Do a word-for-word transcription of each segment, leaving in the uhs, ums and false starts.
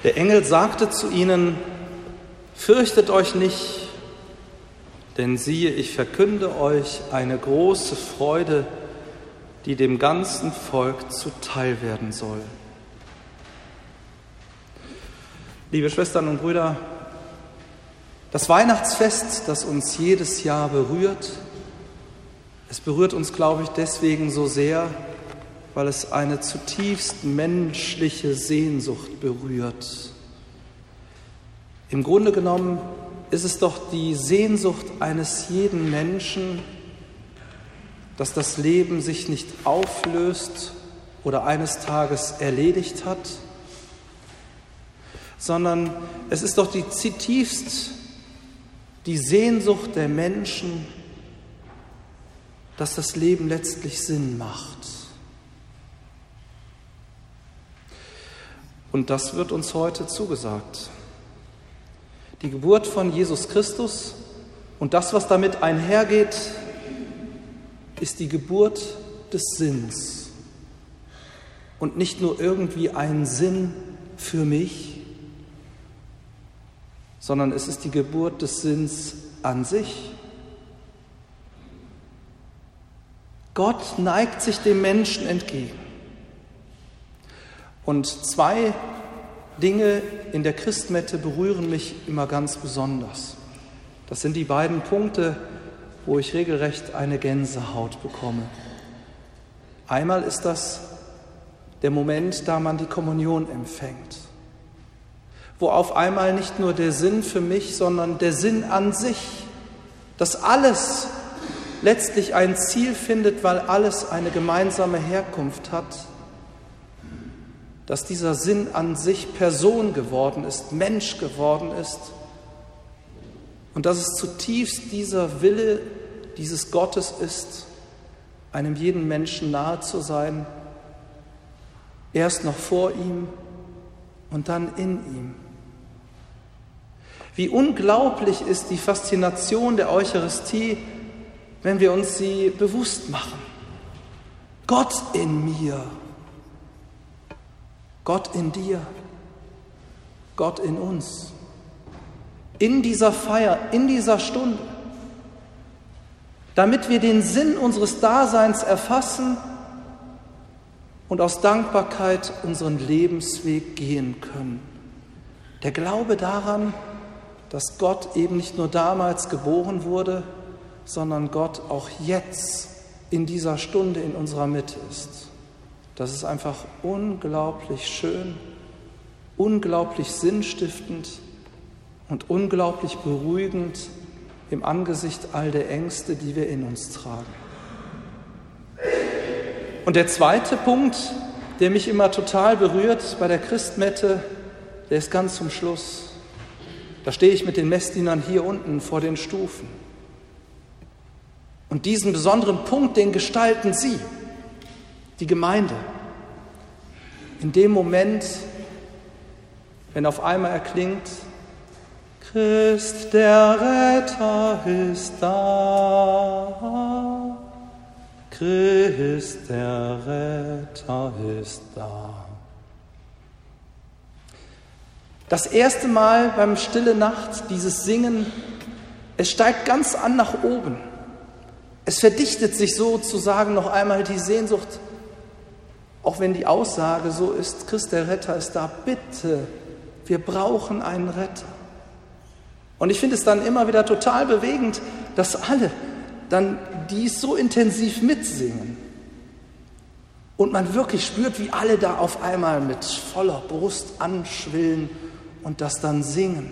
Der Engel sagte zu ihnen: Fürchtet euch nicht, denn siehe, ich verkünde euch eine große Freude, die dem ganzen Volk zuteil werden soll. Liebe Schwestern und Brüder, das Weihnachtsfest, das uns jedes Jahr berührt, es berührt uns, glaube ich, deswegen so sehr, weil es eine zutiefst menschliche Sehnsucht berührt. Im Grunde genommen ist es doch die Sehnsucht eines jeden Menschen, dass das Leben sich nicht auflöst oder eines Tages erledigt hat, sondern es ist doch die zutiefst die Sehnsucht der Menschen, dass das Leben letztlich Sinn macht. Und das wird uns heute zugesagt. Die Geburt von Jesus Christus und das, was damit einhergeht, ist die Geburt des Sinns. Und nicht nur irgendwie ein Sinn für mich, sondern es ist die Geburt des Sinns an sich. Gott neigt sich dem Menschen entgegen. Und zwei Dinge in der Christmette berühren mich immer ganz besonders. Das sind die beiden Punkte, wo ich regelrecht eine Gänsehaut bekomme. Einmal ist das der Moment, da man die Kommunion empfängt, wo auf einmal nicht nur der Sinn für mich, sondern der Sinn an sich, dass alles letztlich ein Ziel findet, weil alles eine gemeinsame Herkunft hat, dass dieser Sinn an sich Person geworden ist, Mensch geworden ist und dass es zutiefst dieser Wille dieses Gottes ist, einem jeden Menschen nahe zu sein, erst noch vor ihm und dann in ihm. Wie unglaublich ist die Faszination der Eucharistie, wenn wir uns sie bewusst machen. Gott in mir, Gott in dir, Gott in uns. In dieser Feier, in dieser Stunde, damit wir den Sinn unseres Daseins erfassen und aus Dankbarkeit unseren Lebensweg gehen können. Der Glaube daran, dass Gott eben nicht nur damals geboren wurde, sondern Gott auch jetzt in dieser Stunde in unserer Mitte ist. Das ist einfach unglaublich schön, unglaublich sinnstiftend und unglaublich beruhigend im Angesicht all der Ängste, die wir in uns tragen. Und der zweite Punkt, der mich immer total berührt bei der Christmette, der ist ganz zum Schluss. Da stehe ich mit den Messdienern hier unten vor den Stufen. Und diesen besonderen Punkt, den gestalten Sie, die Gemeinde. In dem Moment, wenn auf einmal erklingt: Christ, der Retter ist da. Christ, der Retter ist da. Das erste Mal beim Stille Nacht, dieses Singen, es steigt ganz an nach oben. Es verdichtet sich sozusagen noch einmal die Sehnsucht, auch wenn die Aussage so ist: Christ, der Retter ist da. Bitte, wir brauchen einen Retter. Und ich finde es dann immer wieder total bewegend, dass alle dann dies so intensiv mitsingen. Und man wirklich spürt, wie alle da auf einmal mit voller Brust anschwillen und das dann singen.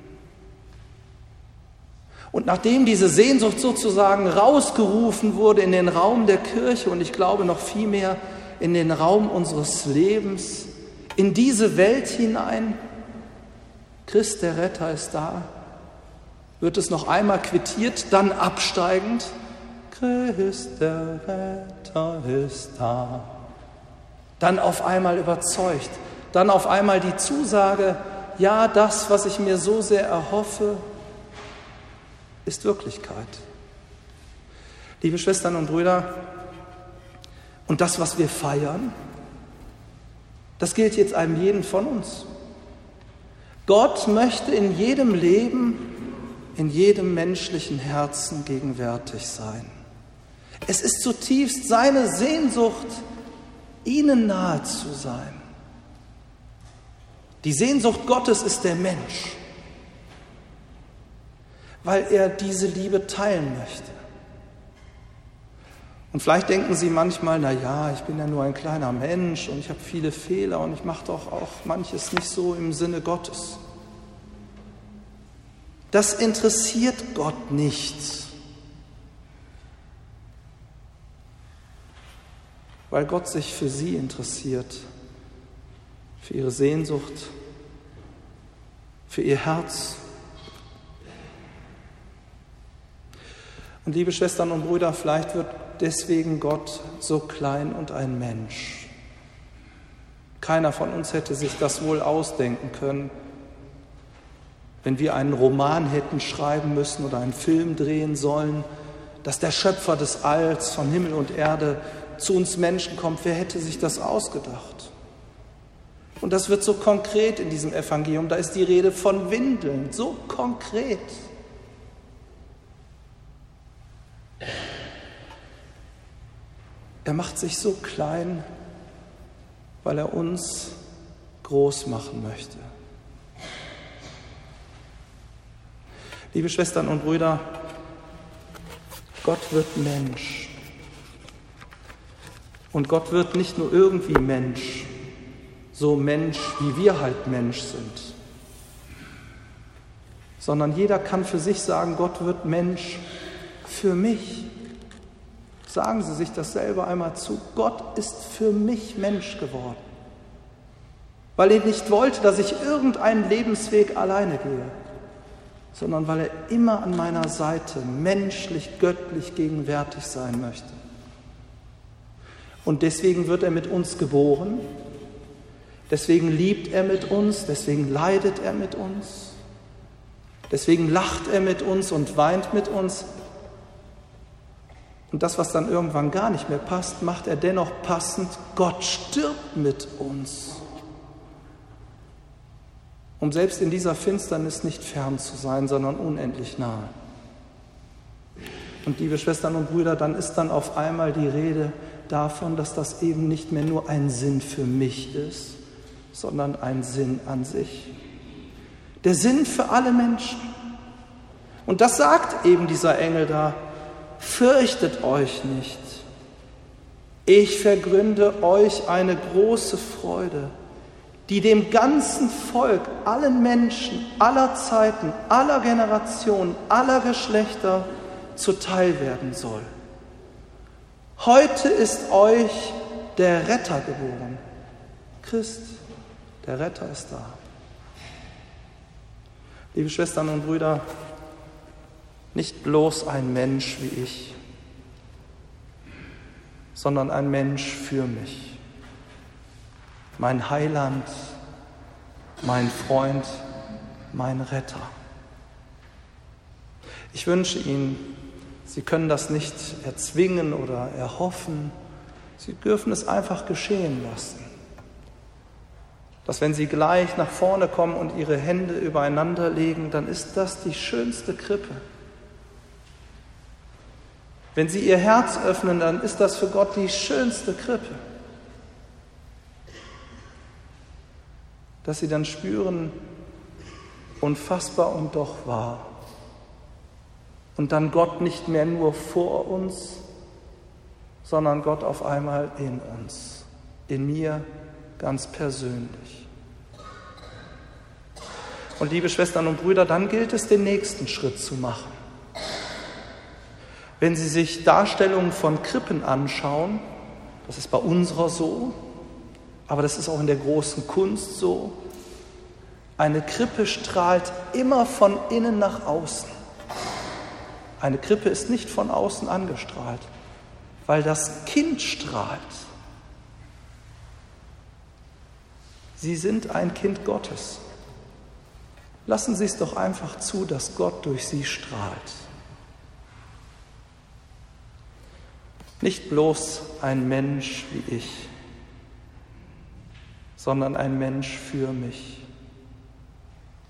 Und nachdem diese Sehnsucht sozusagen rausgerufen wurde in den Raum der Kirche und ich glaube noch viel mehr in den Raum unseres Lebens, in diese Welt hinein, Christ, der Retter ist da, wird es noch einmal quittiert, dann absteigend: Christ, der Retter ist da. Dann auf einmal überzeugt, dann auf einmal die Zusage: Ja, das, was ich mir so sehr erhoffe, ist Wirklichkeit. Liebe Schwestern und Brüder, und das, was wir feiern, das gilt jetzt einem jeden von uns. Gott möchte in jedem Leben, in jedem menschlichen Herzen gegenwärtig sein. Es ist zutiefst seine Sehnsucht, ihnen nahe zu sein. Die Sehnsucht Gottes ist der Mensch, weil er diese Liebe teilen möchte. Und vielleicht denken Sie manchmal, na ja, ich bin ja nur ein kleiner Mensch und ich habe viele Fehler und ich mache doch auch manches nicht so im Sinne Gottes. Das interessiert Gott nicht, weil Gott sich für Sie interessiert, für Ihre Sehnsucht, für Ihr Herz. Und liebe Schwestern und Brüder, vielleicht wird deswegen Gott so klein und ein Mensch. Keiner von uns hätte sich das wohl ausdenken können, wenn wir einen Roman hätten schreiben müssen oder einen Film drehen sollen, dass der Schöpfer des Alls von Himmel und Erde zu uns Menschen kommt. Wer hätte sich das ausgedacht? Und das wird so konkret in diesem Evangelium. Da ist die Rede von Windeln, so konkret. Er macht sich so klein, weil er uns groß machen möchte. Liebe Schwestern und Brüder, Gott wird Mensch. Und Gott wird nicht nur irgendwie Mensch, so Mensch, wie wir halt Mensch sind, sondern jeder kann für sich sagen, Gott wird Mensch für mich. Sagen Sie sich das selber einmal zu. Gott ist für mich Mensch geworden, weil er nicht wollte, dass ich irgendeinen Lebensweg alleine gehe, sondern weil er immer an meiner Seite menschlich, göttlich gegenwärtig sein möchte. Und deswegen wird er mit uns geboren, deswegen liebt er mit uns, deswegen leidet er mit uns, deswegen lacht er mit uns und weint mit uns. Und das, was dann irgendwann gar nicht mehr passt, macht er dennoch passend. Gott stirbt mit uns, um selbst in dieser Finsternis nicht fern zu sein, sondern unendlich nahe. Und liebe Schwestern und Brüder, dann ist dann auf einmal die Rede davon, dass das eben nicht mehr nur ein Sinn für mich ist, sondern ein Sinn an sich. Der Sinn für alle Menschen. Und das sagt eben dieser Engel da: Fürchtet euch nicht. Ich vergründe euch eine große Freude, die dem ganzen Volk, allen Menschen, aller Zeiten, aller Generationen, aller Geschlechter zuteil werden soll. Heute ist euch der Retter geboren. Christ, der Retter ist da. Liebe Schwestern und Brüder, nicht bloß ein Mensch wie ich, sondern ein Mensch für mich. Mein Heiland, mein Freund, mein Retter. Ich wünsche Ihnen, Sie können das nicht erzwingen oder erhoffen, Sie dürfen es einfach geschehen lassen. Dass wenn Sie gleich nach vorne kommen und Ihre Hände übereinander legen, dann ist das die schönste Krippe. Wenn Sie Ihr Herz öffnen, dann ist das für Gott die schönste Krippe. Dass Sie dann spüren, unfassbar und doch wahr. Und dann Gott nicht mehr nur vor uns, sondern Gott auf einmal in uns, in mir ganz persönlich. Und liebe Schwestern und Brüder, dann gilt es, den nächsten Schritt zu machen. Wenn Sie sich Darstellungen von Krippen anschauen, das ist bei unserer so, aber das ist auch in der großen Kunst so, eine Krippe strahlt immer von innen nach außen. Eine Krippe ist nicht von außen angestrahlt, weil das Kind strahlt. Sie sind ein Kind Gottes. Lassen Sie es doch einfach zu, dass Gott durch Sie strahlt. Nicht bloß ein Mensch wie ich, sondern ein Mensch für mich.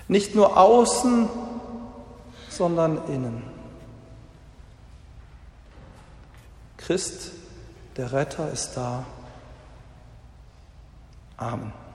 Nicht nur außen, sondern innen. Christ, der Retter, ist da. Amen.